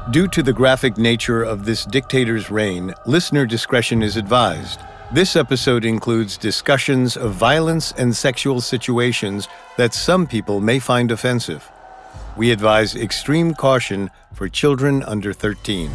Due to the graphic nature of this dictator's reign, listener discretion is advised. This episode includes discussions of violence and sexual situations that some people may find offensive. We advise extreme caution for children under 13.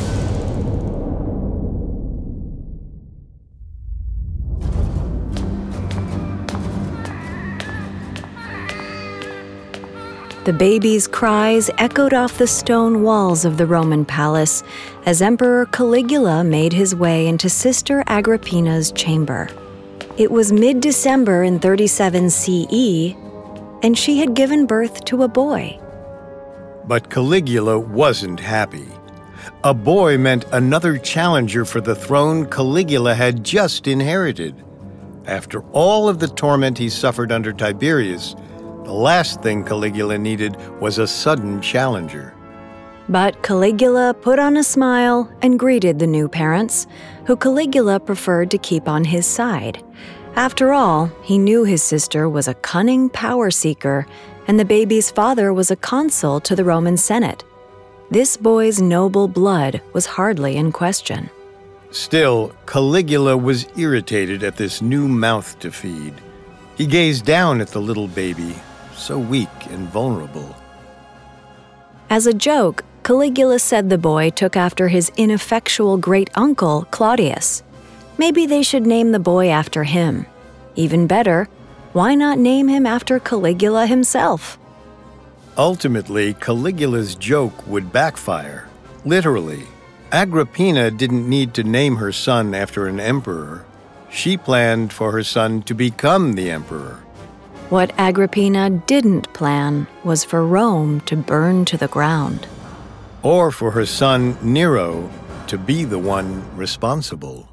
The baby's cries echoed off the stone walls of the Roman palace as Emperor Caligula made his way into Sister Agrippina's chamber. It was mid-December in 37 CE, and she had given birth to a boy. But Caligula wasn't happy. A boy meant another challenger for the throne Caligula had just inherited. After all of the torment he suffered under Tiberius, the last thing Caligula needed was a sudden challenger. But Caligula put on a smile and greeted the new parents, who Caligula preferred to keep on his side. After all, he knew his sister was a cunning power seeker, and the baby's father was a consul to the Roman Senate. This boy's noble blood was hardly in question. Still, Caligula was irritated at this new mouth to feed. He gazed down at the little baby, so weak and vulnerable. As a joke, Caligula said the boy took after his ineffectual great-uncle, Claudius. Maybe they should name the boy after him. Even better, why not name him after Caligula himself? Ultimately, Caligula's joke would backfire. Literally, Agrippina didn't need to name her son after an emperor. She planned for her son to become the emperor. What Agrippina didn't plan was for Rome to burn to the ground. Or for her son, Nero, to be the one responsible.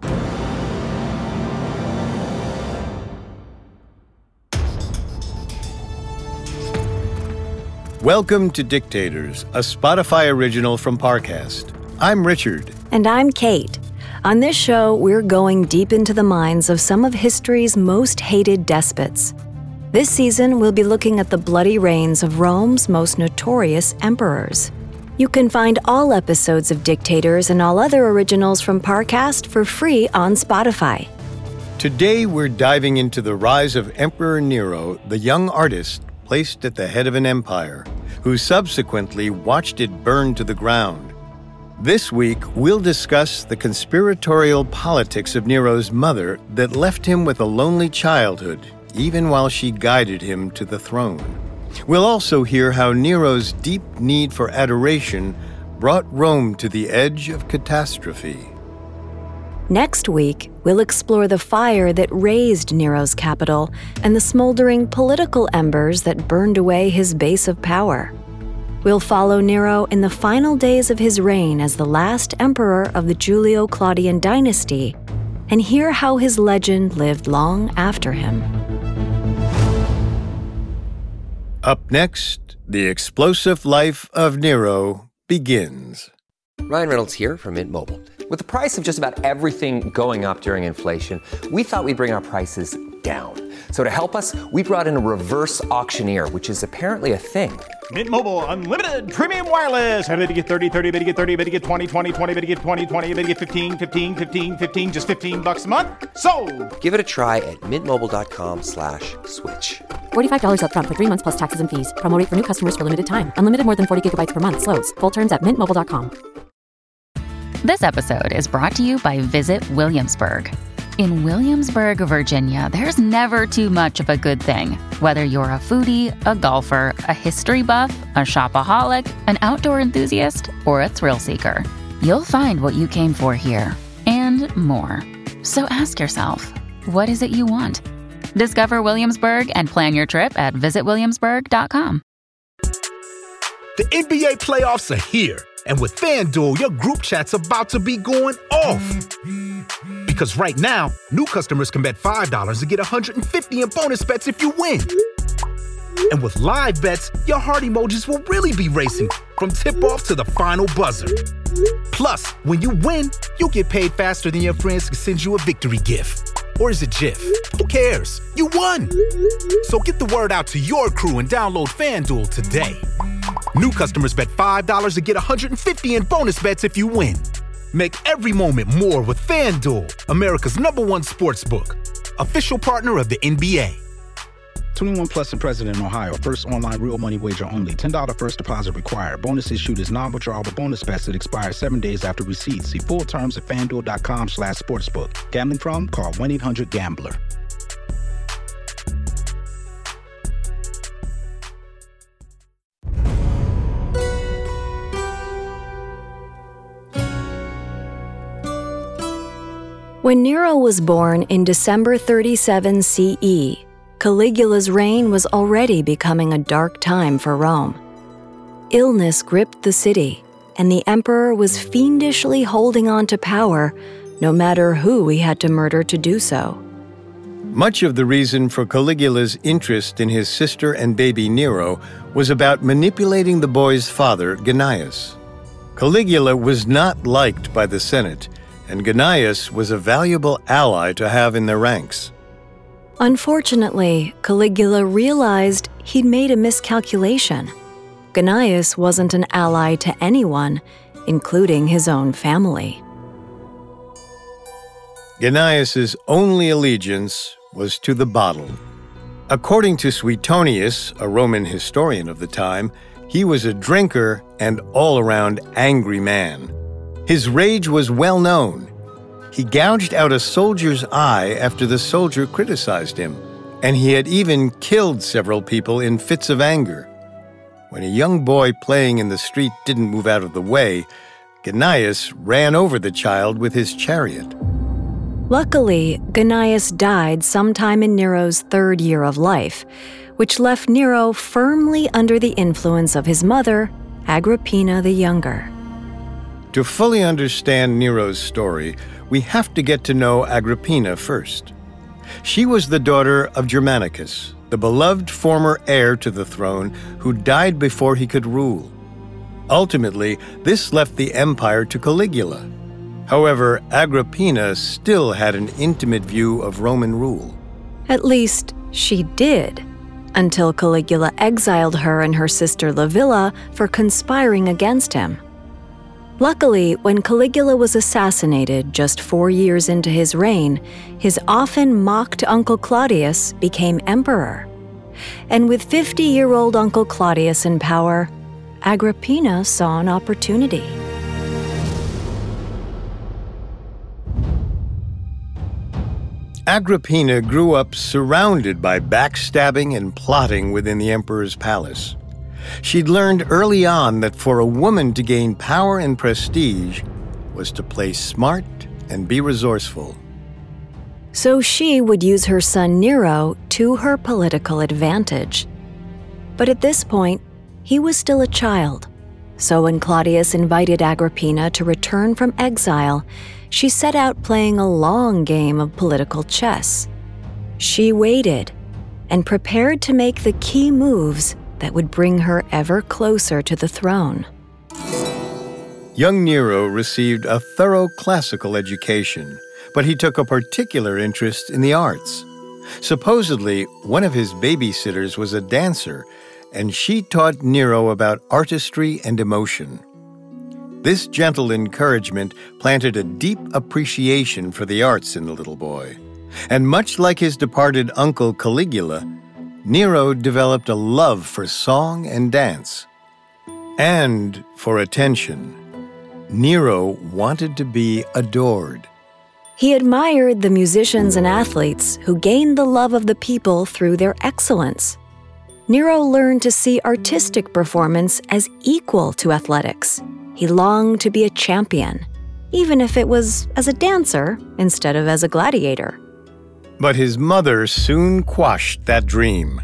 Welcome to Dictators, a Spotify original from Parcast. I'm Richard. And I'm Kate. On this show, we're going deep into the minds of some of history's most hated despots. This season, we'll be looking at the bloody reigns of Rome's most notorious emperors. You can find all episodes of Dictators and all other originals from Parcast for free on Spotify. Today, we're diving into the rise of Emperor Nero, the young artist placed at the head of an empire, who subsequently watched it burn to the ground. This week, we'll discuss the conspiratorial politics of Nero's mother that left him with a lonely childhood, even while she guided him to the throne. We'll also hear how Nero's deep need for adoration brought Rome to the edge of catastrophe. Next week, we'll explore the fire that razed Nero's capital and the smoldering political embers that burned away his base of power. We'll follow Nero in the final days of his reign as the last emperor of the Julio-Claudian dynasty and hear how his legend lived long after him. Up next, the explosive life of Nero begins. Ryan Reynolds here from Mint Mobile. With the price of just about everything going up during inflation, we thought we'd bring our prices down. So to help us, we brought in a reverse auctioneer, which is apparently a thing. Mint Mobile Unlimited Premium Wireless. How to get 30, 30, bit to get 30, bit to get 20, 20, 20, bit to get 20, 20, bit to get 15, 15, 15, 15, just $15 a month? Sold! Give it a try at mintmobile.com/switch. $45 up front for 3 months plus taxes and fees. Promo rate for new customers for limited time. Unlimited more than 40 gigabytes per month. Slows full terms at mintmobile.com. This episode is brought to you by Visit Williamsburg. In Williamsburg, Virginia, there's never too much of a good thing. Whether you're a foodie, a golfer, a history buff, a shopaholic, an outdoor enthusiast, or a thrill seeker, you'll find what you came for here and more. So ask yourself, what is it you want? Discover Williamsburg and plan your trip at visitwilliamsburg.com. The NBA playoffs are here. And with FanDuel, your group chat's about to be going off. Because right now, new customers can bet $5 to get $150 in bonus bets if you win. And with live bets, your heart emojis will really be racing from tip-off to the final buzzer. Plus, when you win, you'll get paid faster than your friends can send you a victory gift. Or is it GIF? Who cares? You won! So get the word out to your crew and download FanDuel today. New customers bet $5 to get $150 in bonus bets if you win. Make every moment more with FanDuel, America's #1 sportsbook. Official partner of the NBA. 21 plus and present in Ohio. First online real money wager only. $10 first deposit required. Bonus issued is non-withdrawable bonus bets that expire 7 days after receipt. See full terms at FanDuel.com/sportsbook. Gambling problem? Call 1-800-GAMBLER. When Nero was born in December 37 CE, Caligula's reign was already becoming a dark time for Rome. Illness gripped the city, and the emperor was fiendishly holding on to power, no matter who he had to murder to do so. Much of the reason for Caligula's interest in his sister and baby Nero was about manipulating the boy's father, Gnaeus. Caligula was not liked by the Senate, and Gnaeus was a valuable ally to have in their ranks. Unfortunately, Caligula realized he'd made a miscalculation. Gnaeus wasn't an ally to anyone, including his own family. Gnaeus's only allegiance was to the bottle. According to Suetonius, a Roman historian of the time, he was a drinker and all-around angry man. His rage was well known. He gouged out a soldier's eye after the soldier criticized him, and he had even killed several people in fits of anger. When a young boy playing in the street didn't move out of the way, Gnaeus ran over the child with his chariot. Luckily, Gnaeus died sometime in Nero's 3rd year of life, which left Nero firmly under the influence of his mother, Agrippina the Younger. To fully understand Nero's story, we have to get to know Agrippina first. She was the daughter of Germanicus, the beloved former heir to the throne who died before he could rule. Ultimately, this left the empire to Caligula. However, Agrippina still had an intimate view of Roman rule. At least, she did, until Caligula exiled her and her sister Livilla for conspiring against him. Luckily, when Caligula was assassinated just 4 years into his reign, his often mocked Uncle Claudius became emperor. And with 50-year-old Uncle Claudius in power, Agrippina saw an opportunity. Agrippina grew up surrounded by backstabbing and plotting within the emperor's palace. She'd learned early on that for a woman to gain power and prestige was to play smart and be resourceful. So she would use her son Nero to her political advantage. But at this point, he was still a child. So when Claudius invited Agrippina to return from exile, she set out playing a long game of political chess. She waited and prepared to make the key moves that would bring her ever closer to the throne. Young Nero received a thorough classical education, but he took a particular interest in the arts. Supposedly, one of his babysitters was a dancer, and she taught Nero about artistry and emotion. This gentle encouragement planted a deep appreciation for the arts in the little boy. And much like his departed uncle Caligula, Nero developed a love for song and dance. And for attention. Nero wanted to be adored. He admired the musicians and athletes who gained the love of the people through their excellence. Nero learned to see artistic performance as equal to athletics. He longed to be a champion, even if it was as a dancer instead of as a gladiator. But his mother soon quashed that dream.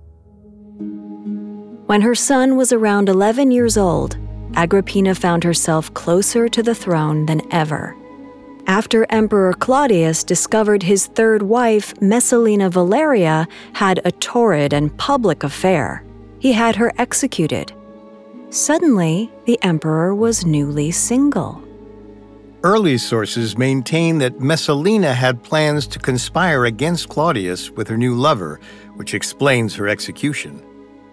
When her son was around 11 years old, Agrippina found herself closer to the throne than ever. After Emperor Claudius discovered his third wife, Messalina Valeria, had a torrid and public affair, he had her executed. Suddenly, the emperor was newly single. Early sources maintain that Messalina had plans to conspire against Claudius with her new lover, which explains her execution.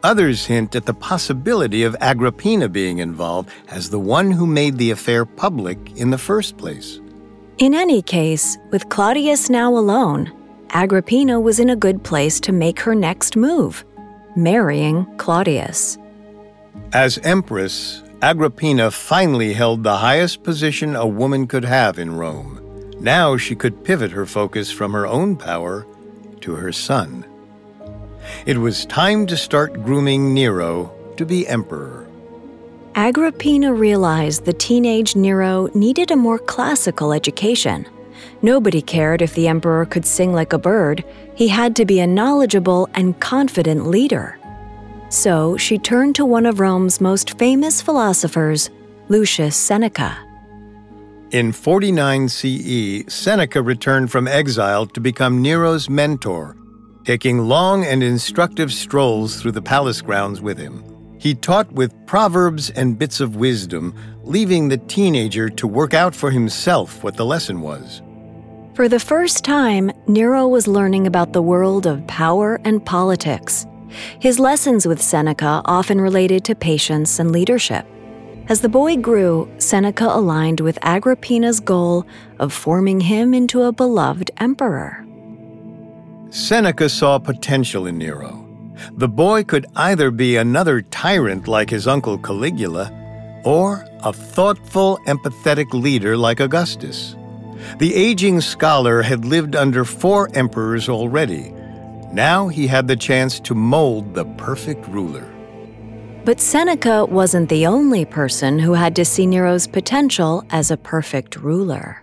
Others hint at the possibility of Agrippina being involved as the one who made the affair public in the first place. In any case, with Claudius now alone, Agrippina was in a good place to make her next move, marrying Claudius. As empress, Agrippina finally held the highest position a woman could have in Rome. Now she could pivot her focus from her own power to her son. It was time to start grooming Nero to be emperor. Agrippina realized the teenage Nero needed a more classical education. Nobody cared if the emperor could sing like a bird. He had to be a knowledgeable and confident leader. So she turned to one of Rome's most famous philosophers, Lucius Seneca. In 49 CE, Seneca returned from exile to become Nero's mentor, taking long and instructive strolls through the palace grounds with him. He taught with proverbs and bits of wisdom, leaving the teenager to work out for himself what the lesson was. For the first time, Nero was learning about the world of power and politics. His lessons with Seneca often related to patience and leadership. As the boy grew, Seneca aligned with Agrippina's goal of forming him into a beloved emperor. Seneca saw potential in Nero. The boy could either be another tyrant like his uncle Caligula, or a thoughtful, empathetic leader like Augustus. The aging scholar had lived under 4 emperors already. Now he had the chance to mold the perfect ruler. But Seneca wasn't the only person who had to see Nero's potential as a perfect ruler.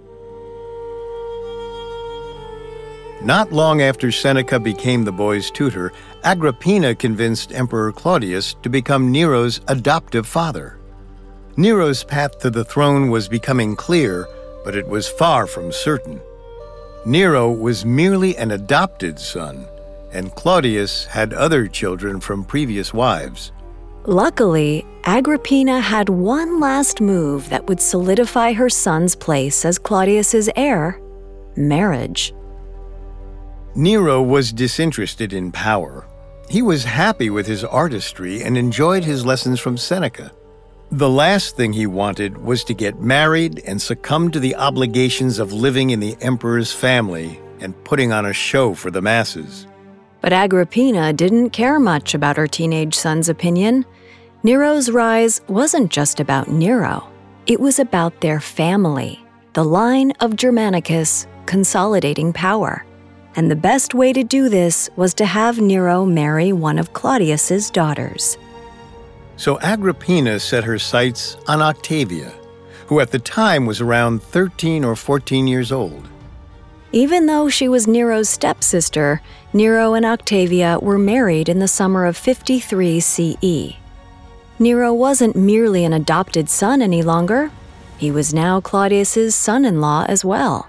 Not long after Seneca became the boy's tutor, Agrippina convinced Emperor Claudius to become Nero's adoptive father. Nero's path to the throne was becoming clear, but it was far from certain. Nero was merely an adopted son, and Claudius had other children from previous wives. Luckily, Agrippina had one last move that would solidify her son's place as Claudius's heir: marriage. Nero was disinterested in power. He was happy with his artistry and enjoyed his lessons from Seneca. The last thing he wanted was to get married and succumb to the obligations of living in the emperor's family and putting on a show for the masses. But Agrippina didn't care much about her teenage son's opinion. Nero's rise wasn't just about Nero. It was about their family, the line of Germanicus consolidating power. And the best way to do this was to have Nero marry one of Claudius's daughters. So Agrippina set her sights on Octavia, who at the time was around 13 or 14 years old. Even though she was Nero's stepsister, Nero and Octavia were married in the summer of 53 CE. Nero wasn't merely an adopted son any longer. He was now Claudius's son-in-law as well.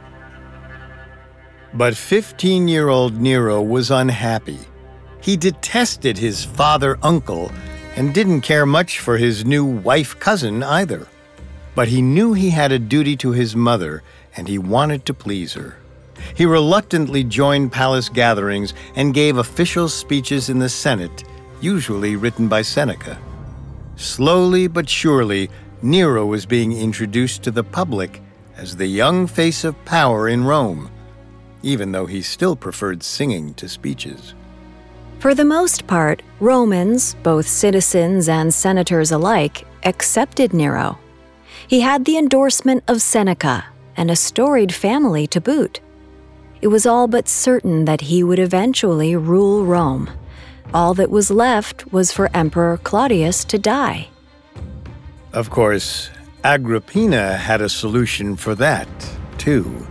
But 15-year-old Nero was unhappy. He detested his father-uncle and didn't care much for his new wife-cousin either. But he knew he had a duty to his mother, and he wanted to please her. He reluctantly joined palace gatherings and gave official speeches in the Senate, usually written by Seneca. Slowly but surely, Nero was being introduced to the public as the young face of power in Rome, even though he still preferred singing to speeches. For the most part, Romans, both citizens and senators alike, accepted Nero. He had the endorsement of Seneca and a storied family to boot. It was all but certain that he would eventually rule Rome. All that was left was for Emperor Claudius to die. Of course, Agrippina had a solution for that, too.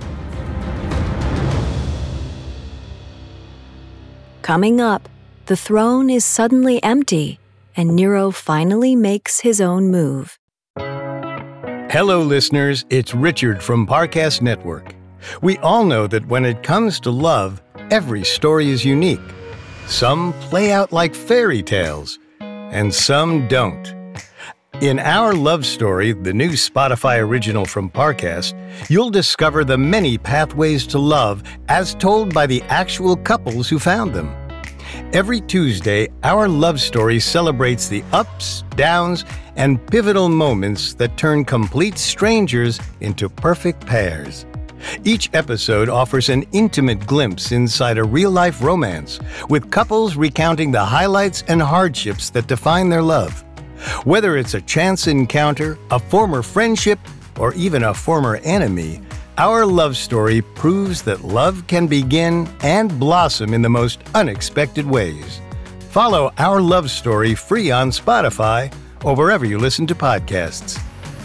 Coming up, the throne is suddenly empty, and Nero finally makes his own move. Hello, listeners. It's Richard from Parcast Network. We all know that when it comes to love, every story is unique. Some play out like fairy tales, and some don't. In Our Love Story, the new Spotify original from Parcast, you'll discover the many pathways to love as told by the actual couples who found them. Every Tuesday, Our Love Story celebrates the ups, downs, and pivotal moments that turn complete strangers into perfect pairs. Each episode offers an intimate glimpse inside a real-life romance, with couples recounting the highlights and hardships that define their love. Whether it's a chance encounter, a former friendship, or even a former enemy, Our Love Story proves that love can begin and blossom in the most unexpected ways. Follow Our Love Story free on Spotify or wherever you listen to podcasts.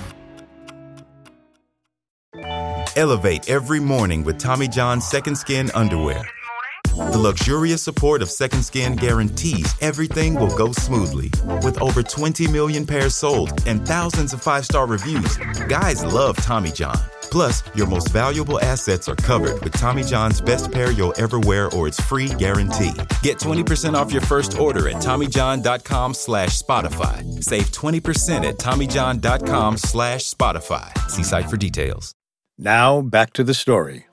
Elevate every morning with Tommy John's Second Skin underwear. The luxurious support of Second Skin guarantees everything will go smoothly. With over 20 million pairs sold and thousands of 5-star reviews, guys love Tommy John. Plus, your most valuable assets are covered with Tommy John's best pair you'll ever wear or its free guarantee. Get 20% off your first order at TommyJohn.com/Spotify. Save 20% at TommyJohn.com/Spotify. See site for details. Now, back to the story.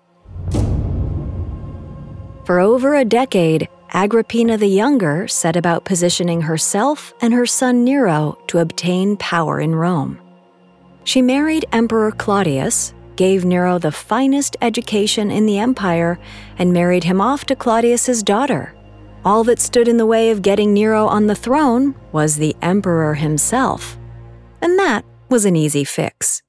For over a decade, Agrippina the Younger set about positioning herself and her son Nero to obtain power in Rome. She married Emperor Claudius, gave Nero the finest education in the empire, and married him off to Claudius's daughter. All that stood in the way of getting Nero on the throne was the emperor himself. And that was an easy fix.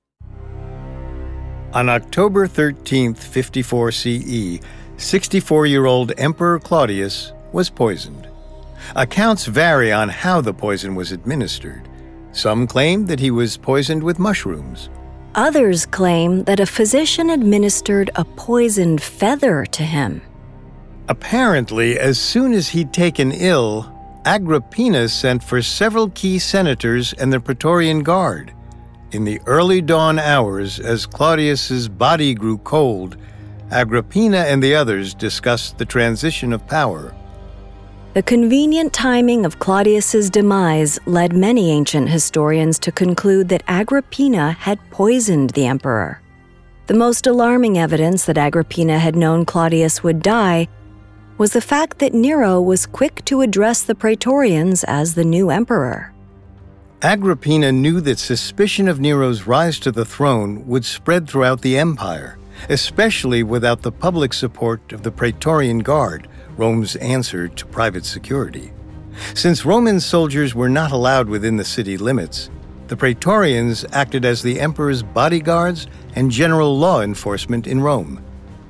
On October 13th, 54 CE, 64-year-old Emperor Claudius was poisoned. Accounts vary on how the poison was administered. Some claim that he was poisoned with mushrooms. Others claim that a physician administered a poisoned feather to him. Apparently, as soon as he'd taken ill, Agrippina sent for several key senators and the Praetorian Guard. In the early dawn hours, as Claudius's body grew cold, Agrippina and the others discussed the transition of power. The convenient timing of Claudius's demise led many ancient historians to conclude that Agrippina had poisoned the emperor. The most alarming evidence that Agrippina had known Claudius would die was the fact that Nero was quick to address the Praetorians as the new emperor. Agrippina knew that suspicion of Nero's rise to the throne would spread throughout the empire, especially without the public support of the Praetorian Guard, Rome's answer to private security. Since Roman soldiers were not allowed within the city limits, the Praetorians acted as the emperor's bodyguards and general law enforcement in Rome.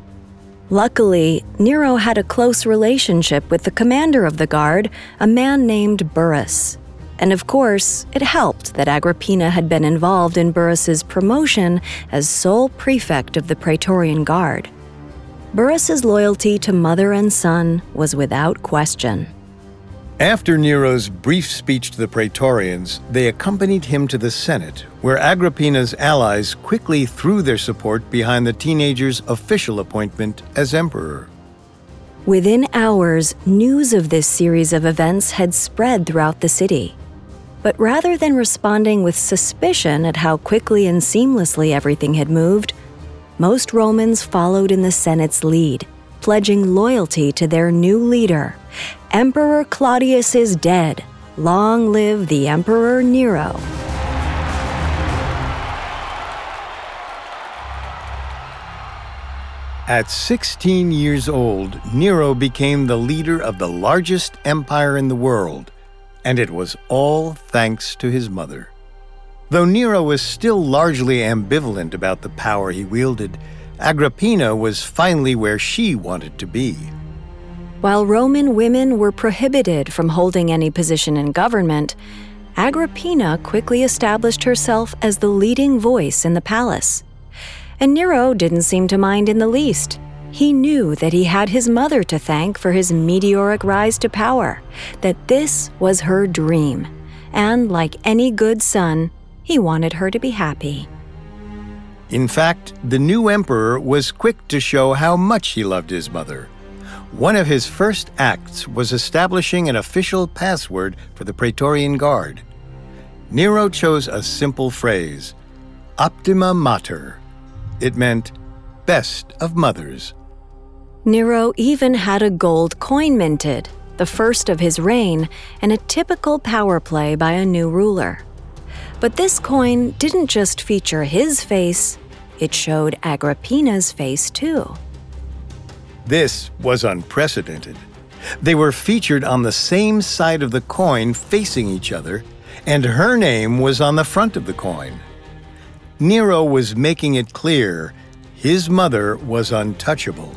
Luckily, Nero had a close relationship with the commander of the guard, a man named Burrus. And of course, it helped that Agrippina had been involved in Burrus's promotion as sole prefect of the Praetorian Guard. Burrus's loyalty to mother and son was without question. After Nero's brief speech to the Praetorians, they accompanied him to the Senate, where Agrippina's allies quickly threw their support behind the teenager's official appointment as emperor. Within hours, news of this series of events had spread throughout the city. But rather than responding with suspicion at how quickly and seamlessly everything had moved, most Romans followed in the Senate's lead, pledging loyalty to their new leader. Emperor Claudius is dead. Long live the Emperor Nero. At 16 years old, Nero became the leader of the largest empire in the world, and it was all thanks to his mother. Though Nero was still largely ambivalent about the power he wielded, Agrippina was finally where she wanted to be. While Roman women were prohibited from holding any position in government, Agrippina quickly established herself as the leading voice in the palace. And Nero didn't seem to mind in the least. He knew that he had his mother to thank for his meteoric rise to power, that this was her dream, and like any good son, he wanted her to be happy. In fact, the new emperor was quick to show how much he loved his mother. One of his first acts was establishing an official password for the Praetorian Guard. Nero chose a simple phrase, Optima Mater. It meant, best of mothers. Nero even had a gold coin minted, the first of his reign and a typical power play by a new ruler. But this coin didn't just feature his face, it showed Agrippina's face too. This was unprecedented. They were featured on the same side of the coin facing each other, and her name was on the front of the coin. Nero was making it clear his mother was untouchable.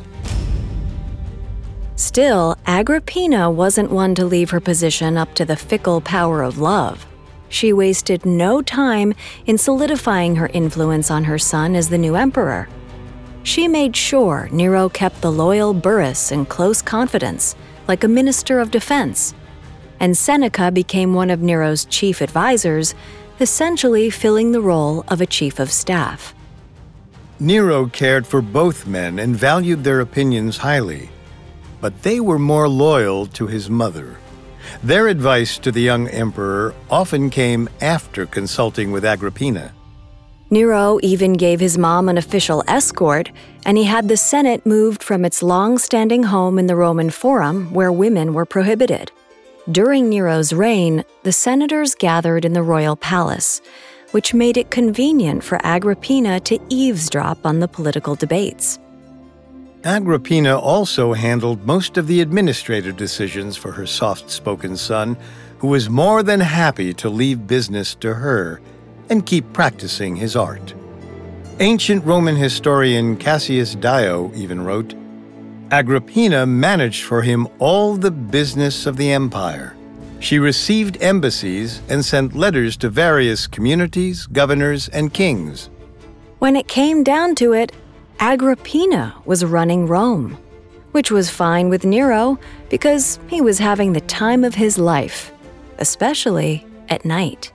Still, Agrippina wasn't one to leave her position up to the fickle power of love. She wasted no time in solidifying her influence on her son as the new emperor. She made sure Nero kept the loyal Burrus in close confidence, like a minister of defense. And Seneca became one of Nero's chief advisors, essentially filling the role of a chief of staff. Nero cared for both men and valued their opinions highly, but they were more loyal to his mother. Their advice to the young emperor often came after consulting with Agrippina. Nero even gave his mom an official escort, and he had the Senate moved from its long-standing home in the Roman Forum, where women were prohibited. During Nero's reign, the senators gathered in the royal palace, which made it convenient for Agrippina to eavesdrop on the political debates. Agrippina also handled most of the administrative decisions for her soft-spoken son, who was more than happy to leave business to her and keep practicing his art. Ancient Roman historian Cassius Dio even wrote, Agrippina managed for him all the business of the empire. She received embassies and sent letters to various communities, governors, and kings. When it came down to it, Agrippina was running Rome, which was fine with Nero because he was having the time of his life, especially at night.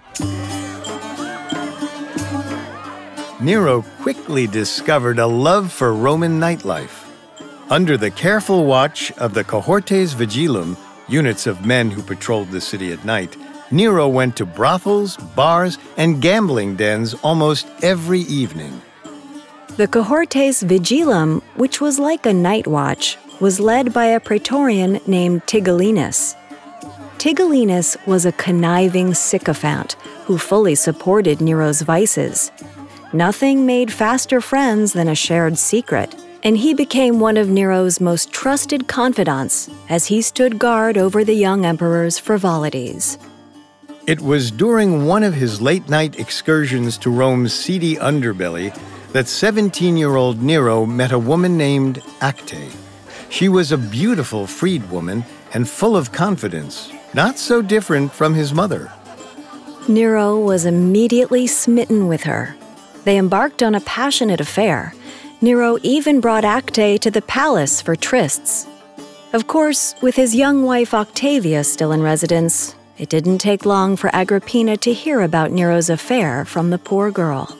Nero quickly discovered a love for Roman nightlife. Under the careful watch of the cohortes vigilum, units of men who patrolled the city at night, Nero went to brothels, bars, and gambling dens almost every evening. The cohortes vigilum, which was like a night watch, was led by a praetorian named Tigellinus. Tigellinus was a conniving sycophant who fully supported Nero's vices. Nothing made faster friends than a shared secret, and he became one of Nero's most trusted confidants as he stood guard over the young emperor's frivolities. It was during one of his late-night excursions to Rome's seedy underbelly that 17-year-old Nero met a woman named Acte. She was a beautiful freedwoman and full of confidence, not so different from his mother. Nero was immediately smitten with her. They embarked on a passionate affair. Nero even brought Acte to the palace for trysts. Of course, with his young wife Octavia still in residence, it didn't take long for Agrippina to hear about Nero's affair from the poor girl.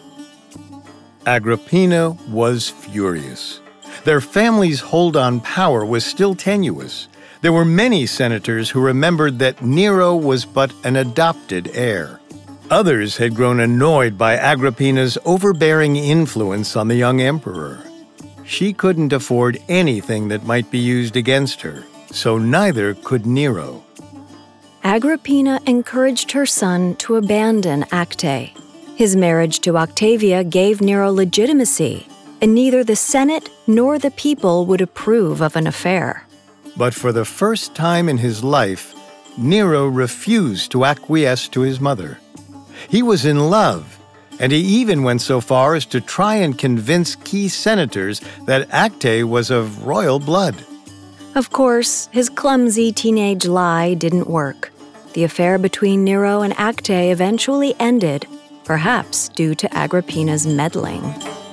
Agrippina was furious. Their family's hold on power was still tenuous. There were many senators who remembered that Nero was but an adopted heir. Others had grown annoyed by Agrippina's overbearing influence on the young emperor. She couldn't afford anything that might be used against her, so neither could Nero. Agrippina encouraged her son to abandon Acte. His marriage to Octavia gave Nero legitimacy, and neither the Senate nor the people would approve of an affair. But for the first time in his life, Nero refused to acquiesce to his mother. He was in love, and he even went so far as to try and convince key senators that Acte was of royal blood. Of course, his clumsy teenage lie didn't work. The affair between Nero and Acte eventually ended, perhaps due to Agrippina's meddling.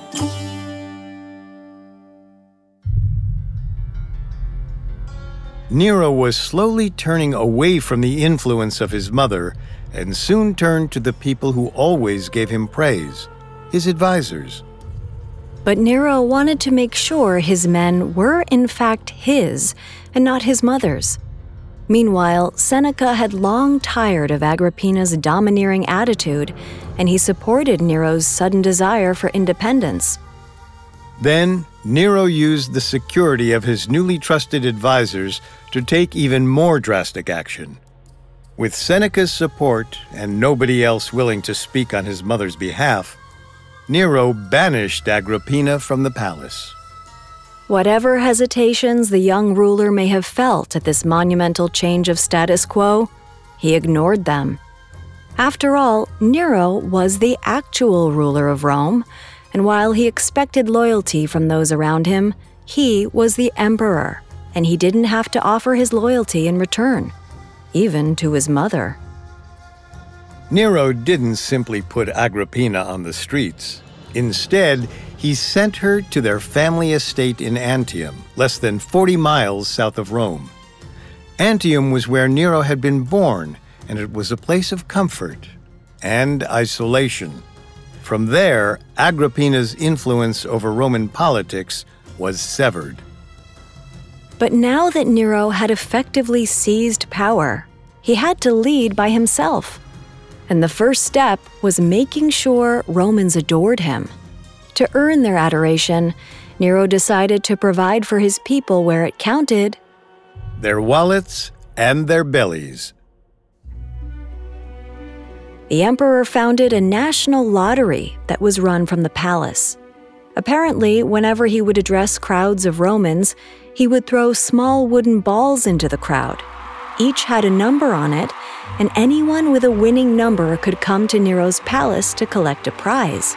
Nero was slowly turning away from the influence of his mother and soon turned to the people who always gave him praise, his advisors. But Nero wanted to make sure his men were in fact his and not his mother's. Meanwhile, Seneca had long tired of Agrippina's domineering attitude, and he supported Nero's sudden desire for independence. Then, Nero used the security of his newly trusted advisors to take even more drastic action. With Seneca's support and nobody else willing to speak on his mother's behalf, Nero banished Agrippina from the palace. Whatever hesitations the young ruler may have felt at this monumental change of status quo, he ignored them. After all, Nero was the actual ruler of Rome, and while he expected loyalty from those around him, he was the emperor, and he didn't have to offer his loyalty in return, even to his mother. Nero didn't simply put Agrippina on the streets. Instead, he sent her to their family estate in Antium, less than 40 miles south of Rome. Antium was where Nero had been born, and it was a place of comfort and isolation. From there, Agrippina's influence over Roman politics was severed. But now that Nero had effectively seized power, he had to lead by himself. And the first step was making sure Romans adored him. To earn their adoration, Nero decided to provide for his people where it counted: their wallets and their bellies. The emperor founded a national lottery that was run from the palace. Apparently, whenever he would address crowds of Romans, he would throw small wooden balls into the crowd. Each had a number on it, and anyone with a winning number could come to Nero's palace to collect a prize.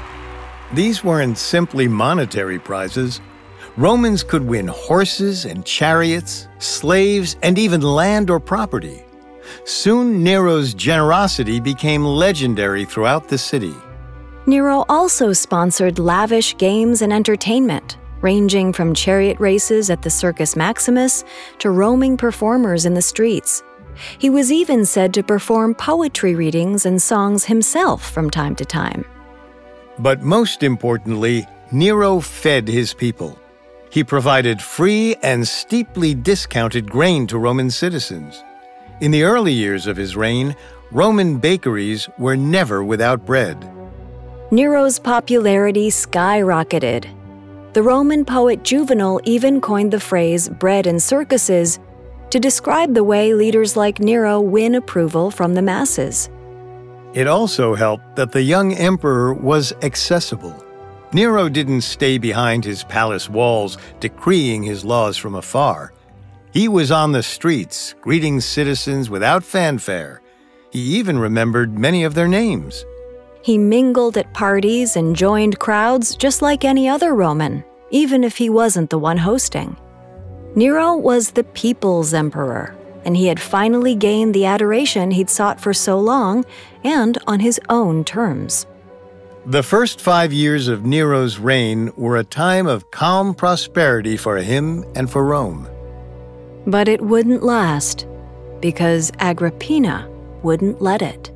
These weren't simply monetary prizes. Romans could win horses and chariots, slaves, and even land or property. Soon, Nero's generosity became legendary throughout the city. Nero also sponsored lavish games and entertainment, ranging from chariot races at the Circus Maximus to roaming performers in the streets. He was even said to perform poetry readings and songs himself from time to time. But most importantly, Nero fed his people. He provided free and steeply discounted grain to Roman citizens. In the early years of his reign, Roman bakeries were never without bread. Nero's popularity skyrocketed. The Roman poet Juvenal even coined the phrase bread and circuses to describe the way leaders like Nero win approval from the masses. It also helped that the young emperor was accessible. Nero didn't stay behind his palace walls decreeing his laws from afar. He was on the streets, greeting citizens without fanfare. He even remembered many of their names. He mingled at parties and joined crowds just like any other Roman, even if he wasn't the one hosting. Nero was the people's emperor, and he had finally gained the adoration he'd sought for so long, and on his own terms. The first 5 years of Nero's reign were a time of calm prosperity for him and for Rome. But it wouldn't last, because Agrippina wouldn't let it.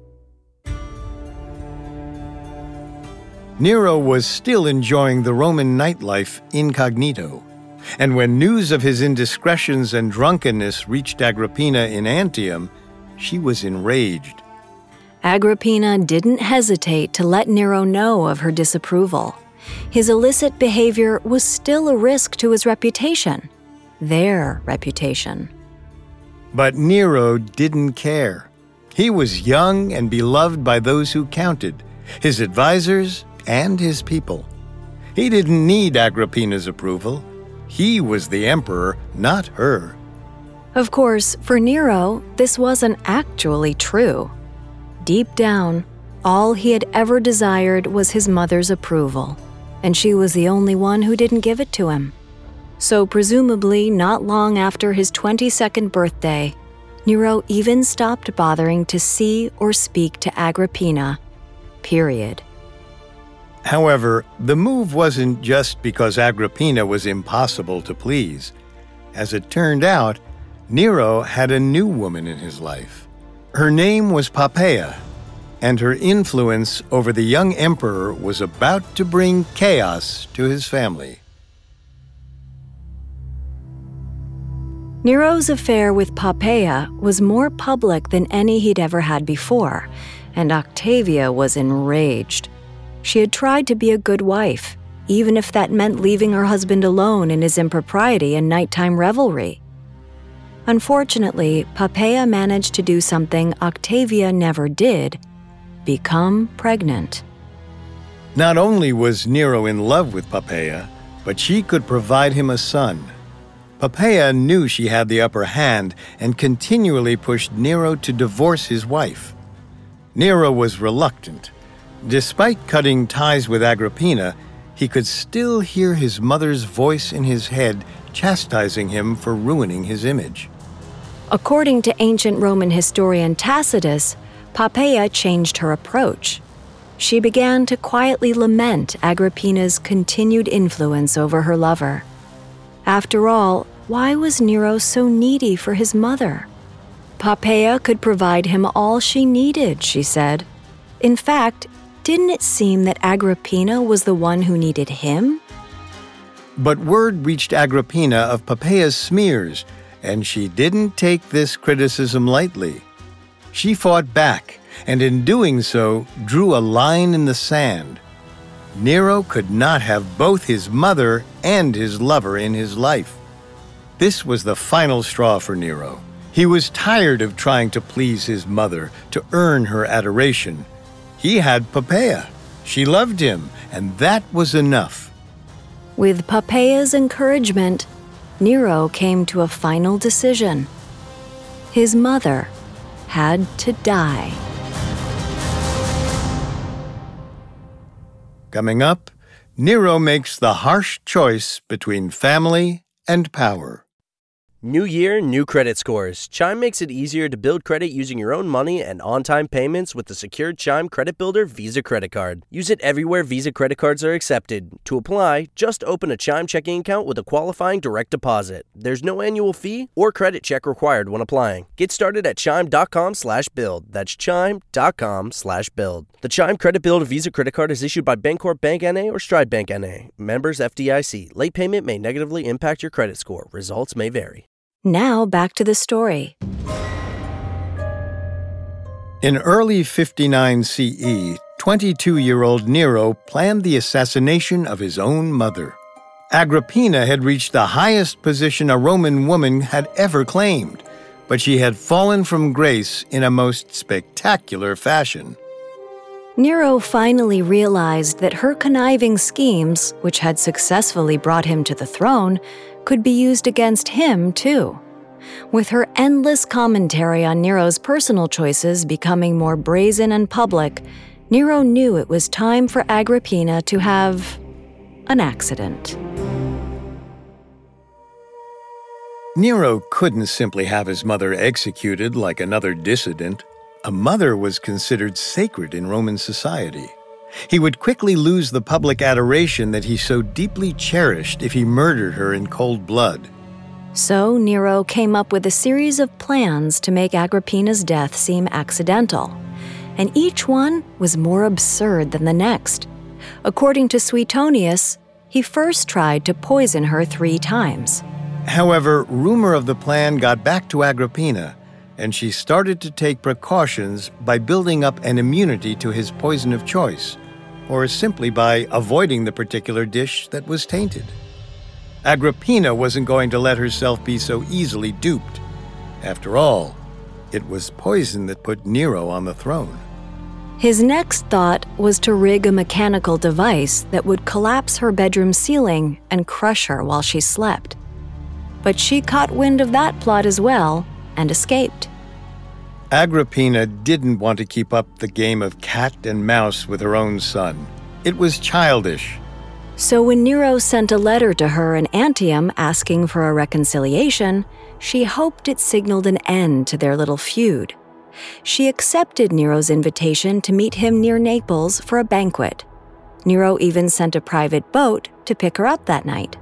Nero was still enjoying the Roman nightlife incognito, and when news of his indiscretions and drunkenness reached Agrippina in Antium, she was enraged. Agrippina didn't hesitate to let Nero know of her disapproval. His illicit behavior was still a risk to his reputation. Their reputation. But Nero didn't care. He was young and beloved by those who counted, his advisors and his people. He didn't need Agrippina's approval. He was the emperor, not her. Of course, for Nero, this wasn't actually true. Deep down, all he had ever desired was his mother's approval, and she was the only one who didn't give it to him. So presumably not long after his 22nd birthday, Nero even stopped bothering to see or speak to Agrippina, period. However, the move wasn't just because Agrippina was impossible to please. As it turned out, Nero had a new woman in his life. Her name was Poppaea, and her influence over the young emperor was about to bring chaos to his family. Nero's affair with Poppaea was more public than any he'd ever had before, and Octavia was enraged. She had tried to be a good wife, even if that meant leaving her husband alone in his impropriety and nighttime revelry. Unfortunately, Poppaea managed to do something Octavia never did: become pregnant. Not only was Nero in love with Poppaea, but she could provide him a son. Poppaea knew she had the upper hand and continually pushed Nero to divorce his wife. Nero was reluctant. Despite cutting ties with Agrippina, he could still hear his mother's voice in his head chastising him for ruining his image. According to ancient Roman historian Tacitus, Poppaea changed her approach. She began to quietly lament Agrippina's continued influence over her lover. After all, why was Nero so needy for his mother? Poppaea could provide him all she needed, she said. In fact, didn't it seem that Agrippina was the one who needed him? But word reached Agrippina of Poppaea's smears, and she didn't take this criticism lightly. She fought back, and in doing so, drew a line in the sand. Nero could not have both his mother and his lover in his life. This was the final straw for Nero. He was tired of trying to please his mother, to earn her adoration. He had Poppaea. She loved him, and that was enough. With Poppaea's encouragement, Nero came to a final decision. His mother had to die. Coming up, Nero makes the harsh choice between family and power. New year, new credit scores. Chime makes it easier to build credit using your own money and on-time payments with the secured Chime Credit Builder Visa Credit Card. Use it everywhere Visa credit cards are accepted. To apply, just open a Chime checking account with a qualifying direct deposit. There's no annual fee or credit check required when applying. Get started at chime.com/build. That's chime.com/build. The Chime Credit Builder Visa Credit Card is issued by Bancorp Bank N.A. or Stride Bank N.A. Members FDIC. Late payment may negatively impact your credit score. Results may vary. Now back to the story. In early 59 CE, 22-year-old Nero planned the assassination of his own mother. Agrippina had reached the highest position a Roman woman had ever claimed, but she had fallen from grace in a most spectacular fashion. Nero finally realized that her conniving schemes, which had successfully brought him to the throne, could be used against him, too. With her endless commentary on Nero's personal choices becoming more brazen and public, Nero knew it was time for Agrippina to have an accident. Nero couldn't simply have his mother executed like another dissident. A mother was considered sacred in Roman society. He would quickly lose the public adoration that he so deeply cherished if he murdered her in cold blood. So Nero came up with a series of plans to make Agrippina's death seem accidental, and each one was more absurd than the next. According to Suetonius, he first tried to poison her 3 times. However, rumor of the plan got back to Agrippina, and she started to take precautions by building up an immunity to his poison of choice, or simply by avoiding the particular dish that was tainted. Agrippina wasn't going to let herself be so easily duped. After all, it was poison that put Nero on the throne. His next thought was to rig a mechanical device that would collapse her bedroom ceiling and crush her while she slept. But she caught wind of that plot as well and escaped. Agrippina didn't want to keep up the game of cat and mouse with her own son. It was childish. So when Nero sent a letter to her in Antium asking for a reconciliation, she hoped it signaled an end to their little feud. She accepted Nero's invitation to meet him near Naples for a banquet. Nero even sent a private boat to pick her up that night.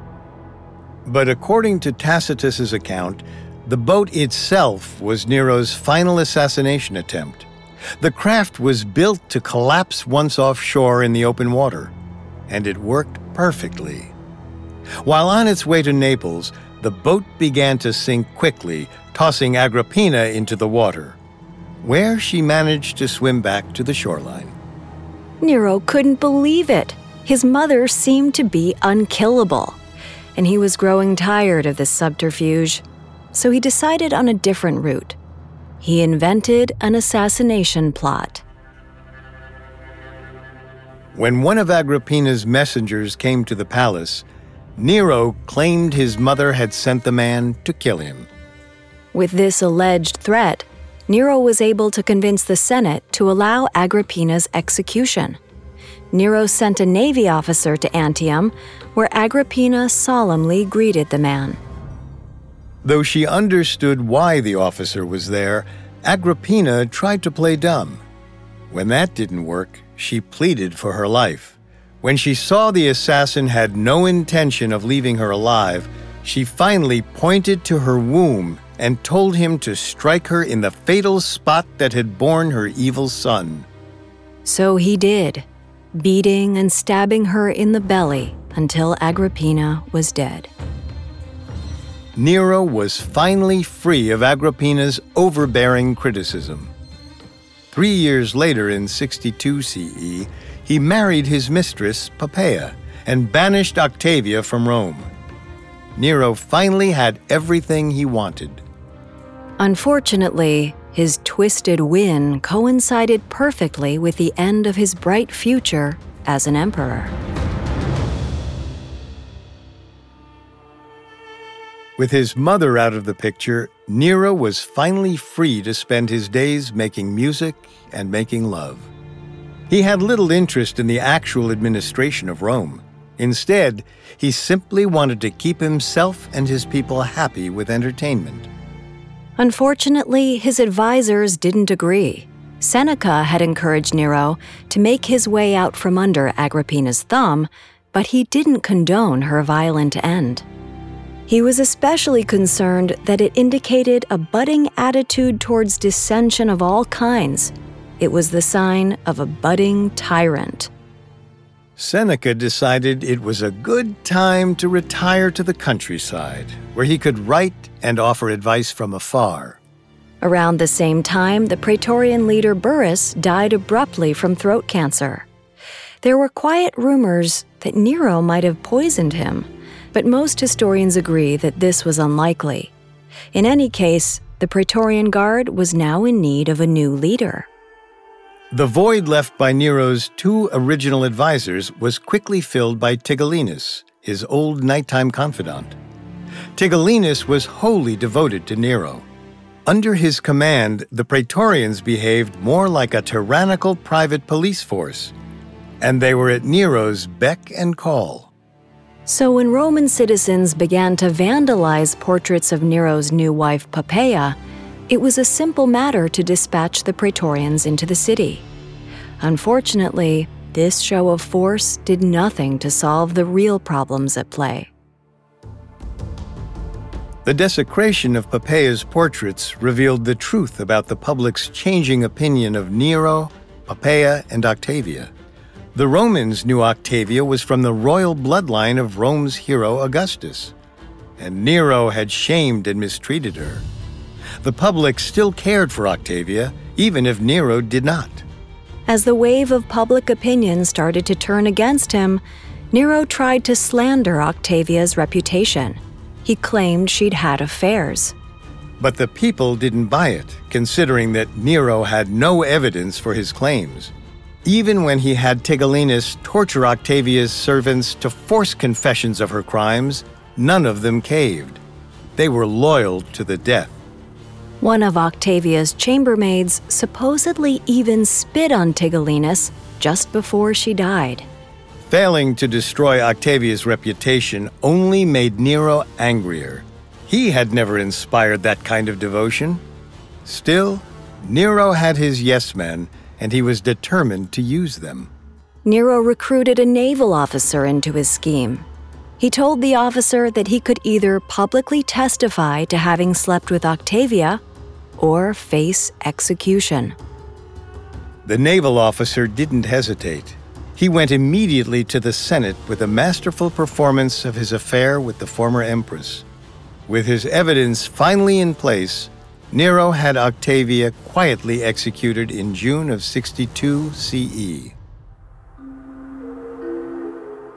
But according to Tacitus's account, the boat itself was Nero's final assassination attempt. The craft was built to collapse once offshore in the open water, and it worked perfectly. While on its way to Naples, the boat began to sink quickly, tossing Agrippina into the water, where she managed to swim back to the shoreline. Nero couldn't believe it. His mother seemed to be unkillable, and he was growing tired of this subterfuge. so he decided on a different route. He invented an assassination plot. When one of Agrippina's messengers came to the palace, Nero claimed his mother had sent the man to kill him. With this alleged threat, Nero was able to convince the Senate to allow Agrippina's execution. Nero sent a navy officer to Antium, where Agrippina solemnly greeted the man. Though she understood why the officer was there, Agrippina tried to play dumb. When that didn't work, she pleaded for her life. When she saw the assassin had no intention of leaving her alive, she finally pointed to her womb and told him to strike her in the fatal spot that had borne her evil son. So he did, beating and stabbing her in the belly until Agrippina was dead. Nero was finally free of Agrippina's overbearing criticism. 3 years later, in 62 CE, he married his mistress, Poppaea, and banished Octavia from Rome. Nero finally had everything he wanted. Unfortunately, his twisted win coincided perfectly with the end of his bright future as an emperor. With his mother out of the picture, Nero was finally free to spend his days making music and making love. He had little interest in the actual administration of Rome. Instead, he simply wanted to keep himself and his people happy with entertainment. Unfortunately, his advisors didn't agree. Seneca had encouraged Nero to make his way out from under Agrippina's thumb, but he didn't condone her violent end. He was especially concerned that it indicated a budding attitude towards dissension of all kinds. It was the sign of a budding tyrant. Seneca decided it was a good time to retire to the countryside, where he could write and offer advice from afar. Around the same time, the Praetorian leader Burrus died abruptly from throat cancer. There were quiet rumors that Nero might have poisoned him, but most historians agree that this was unlikely. In any case, the Praetorian Guard was now in need of a new leader. The void left by Nero's 2 original advisors was quickly filled by Tigellinus, his old nighttime confidant. Tigellinus was wholly devoted to Nero. Under his command, the Praetorians behaved more like a tyrannical private police force, and they were at Nero's beck and call. So when Roman citizens began to vandalize portraits of Nero's new wife Poppaea, it was a simple matter to dispatch the Praetorians into the city. Unfortunately, this show of force did nothing to solve the real problems at play. The desecration of Poppaea's portraits revealed the truth about the public's changing opinion of Nero, Poppaea, and Octavia. The Romans knew Octavia was from the royal bloodline of Rome's hero Augustus, and Nero had shamed and mistreated her. The public still cared for Octavia, even if Nero did not. As the wave of public opinion started to turn against him, Nero tried to slander Octavia's reputation. He claimed she'd had affairs. But the people didn't buy it, considering that Nero had no evidence for his claims. Even when he had Tigellinus torture Octavia's servants to force confessions of her crimes, none of them caved. They were loyal to the death. One of Octavia's chambermaids supposedly even spit on Tigellinus just before she died. Failing to destroy Octavia's reputation only made Nero angrier. He had never inspired that kind of devotion. Still, Nero had his yes men, and he was determined to use them. Nero recruited a naval officer into his scheme. He told the officer that he could either publicly testify to having slept with Octavia or face execution. The naval officer didn't hesitate. He went immediately to the Senate with a masterful performance of his affair with the former empress. With his evidence finally in place, Nero had Octavia quietly executed in June of 62 CE.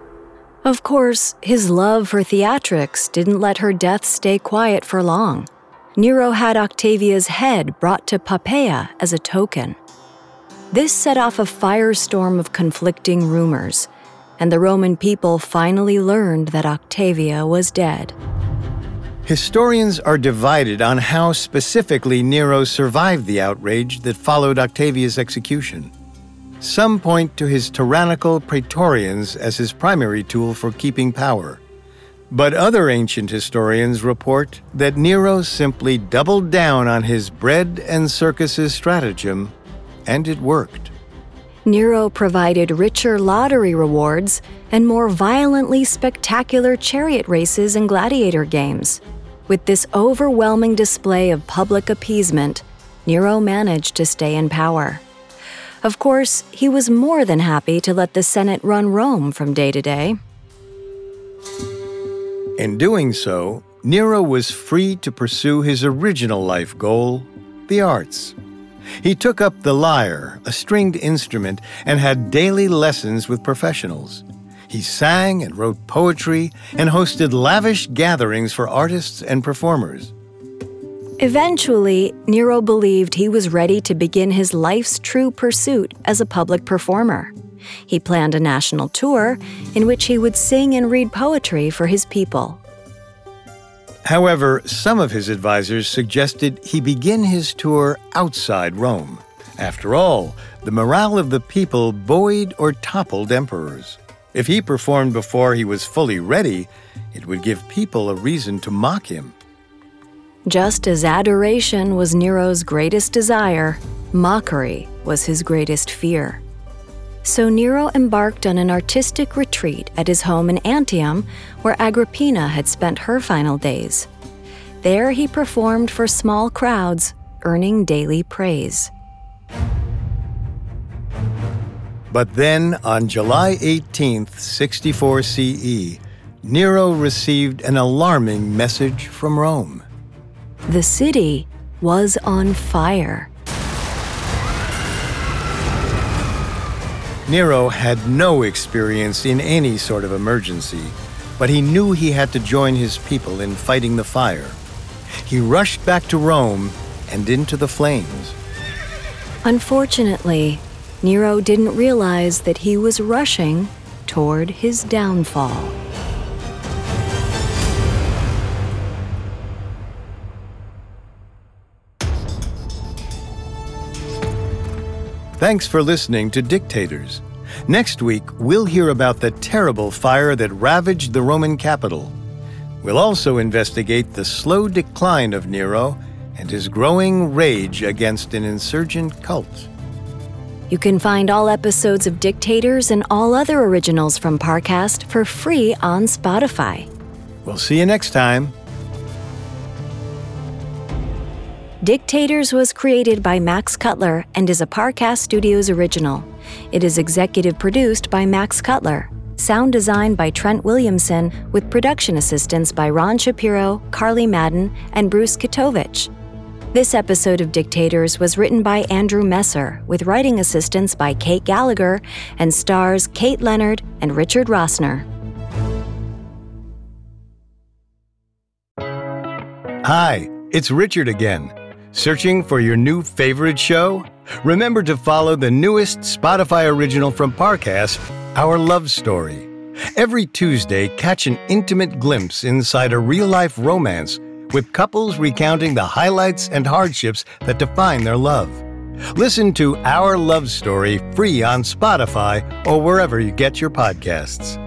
Of course, his love for theatrics didn't let her death stay quiet for long. Nero had Octavia's head brought to Poppaea as a token. This set off a firestorm of conflicting rumors, and the Roman people finally learned that Octavia was dead. Historians are divided on how specifically Nero survived the outrage that followed Octavia's execution. Some point to his tyrannical praetorians as his primary tool for keeping power. But other ancient historians report that Nero simply doubled down on his bread and circuses stratagem, and it worked. Nero provided richer lottery rewards and more violently spectacular chariot races and gladiator games. With this overwhelming display of public appeasement, Nero managed to stay in power. Of course, he was more than happy to let the Senate run Rome from day to day. In doing so, Nero was free to pursue his original life goal, the arts. He took up the lyre, a stringed instrument, and had daily lessons with professionals. He sang and wrote poetry and hosted lavish gatherings for artists and performers. Eventually, Nero believed he was ready to begin his life's true pursuit as a public performer. He planned a national tour in which he would sing and read poetry for his people. However, some of his advisors suggested he begin his tour outside Rome. After all, the morale of the people buoyed or toppled emperors. If he performed before he was fully ready, it would give people a reason to mock him. Just as adoration was Nero's greatest desire, mockery was his greatest fear. So Nero embarked on an artistic retreat at his home in Antium, where Agrippina had spent her final days. There he performed for small crowds, earning daily praise. But then, on July 18th, 64 CE, Nero received an alarming message from Rome. The city was on fire. Nero had no experience in any sort of emergency, but he knew he had to join his people in fighting the fire. He rushed back to Rome and into the flames. Unfortunately, Nero didn't realize that he was rushing toward his downfall. Thanks for listening to Dictators. Next week, we'll hear about the terrible fire that ravaged the Roman capital. We'll also investigate the slow decline of Nero and his growing rage against an insurgent cult. You can find all episodes of Dictators and all other originals from Parcast for free on Spotify. We'll see you next time. Dictators was created by Max Cutler and is a Parcast Studios original. It is executive produced by Max Cutler, sound designed by Trent Williamson, with production assistance by Ron Shapiro, Carly Madden, and Bruce Kitovich. This episode of Dictators was written by Andrew Messer, with writing assistance by Kate Gallagher, and stars Kate Leonard and Richard Rossner. Hi, it's Richard again. Searching for your new favorite show? Remember to follow the newest Spotify original from Parcast, Our Love Story. Every Tuesday, catch an intimate glimpse inside a real-life romance with couples recounting the highlights and hardships that define their love. Listen to Our Love Story free on Spotify or wherever you get your podcasts.